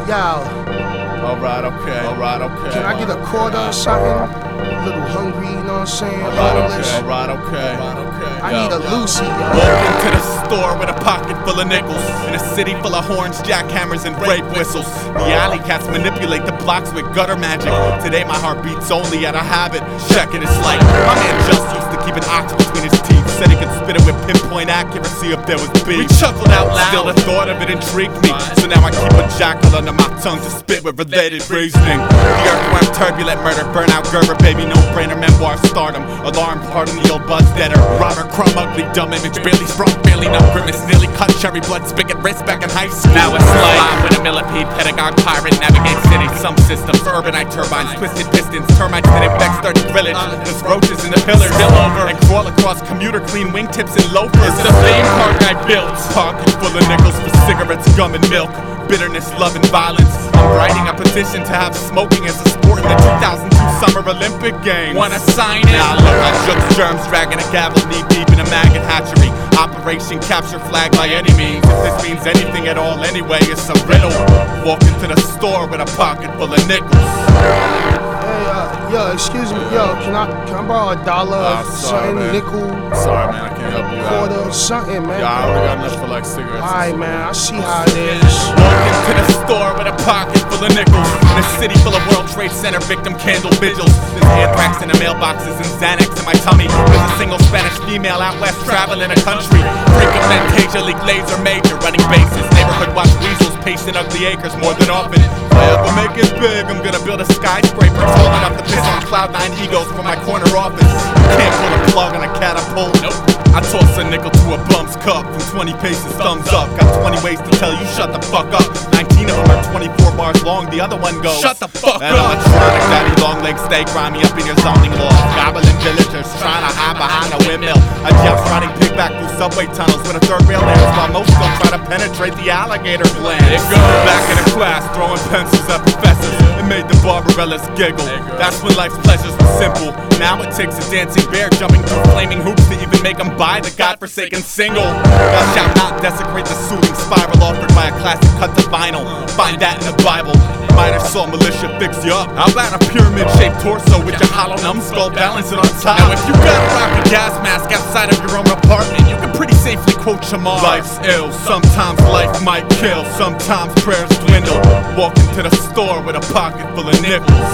Yo, Alright, okay. can I get a quarter or something? A little hungry, you know what I'm saying? Alright, okay. I need a Lucy, yo. Walk into the store with a pocket full of nickels, in a city full of horns, jackhammers, and rape whistles. The alley cats manipulate the blocks with gutter magic. Today my heart beats only out of habit. Check it, it's like my man just used to keep an ox between his teeth. Said he could spit it with pinpoint accuracy if there was beef. We chuckled out loud. Still the thought of it intrigued me. So now I keep a jackal under my tongue to spit with related reasoning. The earthworm, turbulent murder, burnout, Gerber, baby, no-brainer, memoir, stardom. Alarm, pardon the old buzz deader. Robert Crumb, ugly, dumb image, barely sprung, barely no grimace, nearly cut cherry blood spigot wrist back in high school. Now it's like with a millipede, pedagogue, pirate, navigate cities, some systems, urbanite turbines, twisted pistons, termites that infect 30 village. There's roaches in the pillars, spill over and crawl across commuter, clean wingtips and loafers. It's the theme park I built, pocket full of nickels for cigarettes, gum and milk. Bitterness, love, and violence. I'm writing a petition to have smoking as a sport in the 2002 Summer Olympic Games. Wanna sign it? Now look, I shook germs, dragging a gavel knee deep in a maggot hatchery. Operation capture flag by any means. If this means anything at all anyway, it's a riddle. Walk into the store with a pocket full of nickels. Hey, yo, excuse me, yo, can I borrow $1 or something, man. nickel, Sorry, man, I can't help you quarter, out. something, man? Yeah, I only got enough for like cigarettes. Alright, man, I see how it is. Walk into the store with a pocket full of nickels, in a city full of World Trade Center victim candle vigils. There's anthrax in the mailboxes and Xanax in my tummy. There's a single Spanish female out west traveling a country. Freak of Fantasia, league laser major, running bases. Neighborhood watch weasels, pacing ugly acres more than often. If I ever make it big, I'm gonna build a skyscraper tall enough to piss on Cloud9 egos from my corner office. Can't pull a plug on a catapult. Nope. I toss a nickel to a bum's cup from 20 paces, thumbs up. Got 20 ways to tell you shut the fuck up. 19 of them are 24 bars long, the other one goes shut the fuck up. Electronic daddy, long legs stay grimy up in your zoning law. Gobbling villagers trying to hide behind a windmill. A jump riding pigback through subway tunnels with a third rail ends while most still try to penetrate the alligator gland. Back in the class, throwing pencils at professors. It made the Barbarellas giggle. That's when life's pleasures were simple. Now it takes a dancing bear jumping through flaming hoops to even make them buy the godforsaken single. Thou shalt not desecrate the soothing spiral offered by a classic cut to vinyl. Find that in the Bible. Minor saw militia fix you up. How about a pyramid-shaped torso with your hollow numbskull balancing on top? Now if you gotta rock a gas mask outside of your own apartment, you can pretty safely quote Shamar. Life's ill, sometimes life might kill, sometimes prayers dwindle. Walk into the store with a pocket full of nickels.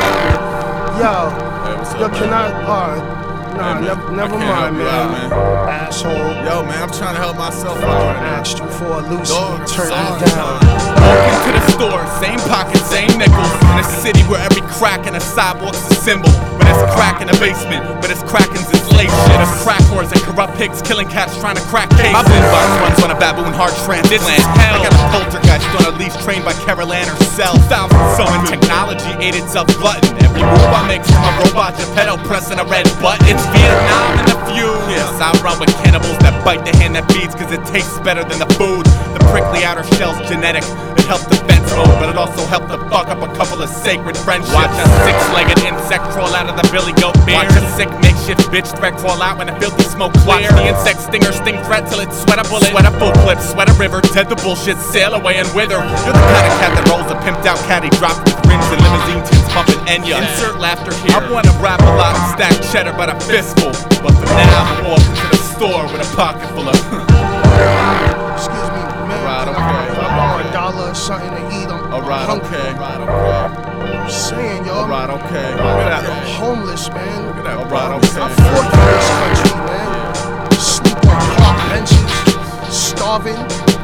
Yo, up, can I, nah, Hey, never I can't mind, help you out, man. man. Asshole. Yo, man, I'm trying to help myself out I right now. asked you for a Lucy, Dog, I'm turn me sorry, down. Walk into the store, same pocket, same nickels. In a city where every crack in a sidewalk's a symbol. But it's crack in the basement, but it's Kraken's enslaved shit. There's crack wars and corrupt pigs killing cats trying to crack cases. My boombox runs on a baboon heart transplant. I got a poltergeist on a leash trained by Carol Ann herself. So when technology ate itself glutton, every move I make from a robot Geppetto pressing a red button. It's Vietnam in the feud. Yes, I run with cannibals that bite the hand that feeds cause it tastes better than the food. The prickly outer shell's genetic. It helps defense mode, but it also helped to fuck up a couple of sacred friendships. Watch a six-legged insect crawl out of the billy goat beard. Watch a sick makeshift bitch threat crawl out when the filthy smoke clears. Watch the insect stinger sting threat till it sweat a bullet. Sweat a full clip, sweat a river, dead the bullshit, sail away and wither. You're the kind of cat that rolls a pimped out caddy dropped with rims and limousine tints pumping Enya. Insert laughter here. I wanna rap a lot and stack cheddar by the fistful, but for now I'm off to the store with a pocket full of Excuse me, man. Alright, Can okay. I borrow $1 or something to eat? I'm Alright, hungry. okay. I'm saying, yo, Alright, okay. I'm homeless, man. Look at that. I'm Alright, okay. fortunate in this country, man. Sleep on park benches, starving.